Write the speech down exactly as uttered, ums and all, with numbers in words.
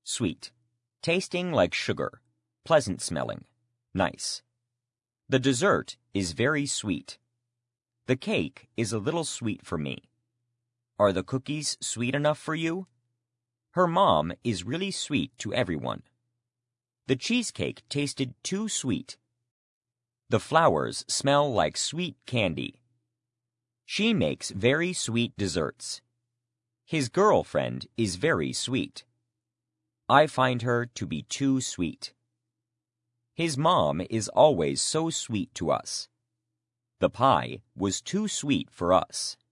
Sweet. Tasting like sugar. Pleasant smelling. Nice. The dessert is very sweet. The cake is a little sweet for me. Are the cookies sweet enough for you? Her mom is really sweet to everyone. The cheesecake tasted too sweet. The flowers smell like sweet candy. She makes very sweet desserts. His girlfriend is very sweet. I find her to be too sweet. His mom is always so sweet to us. The pie was too sweet for us.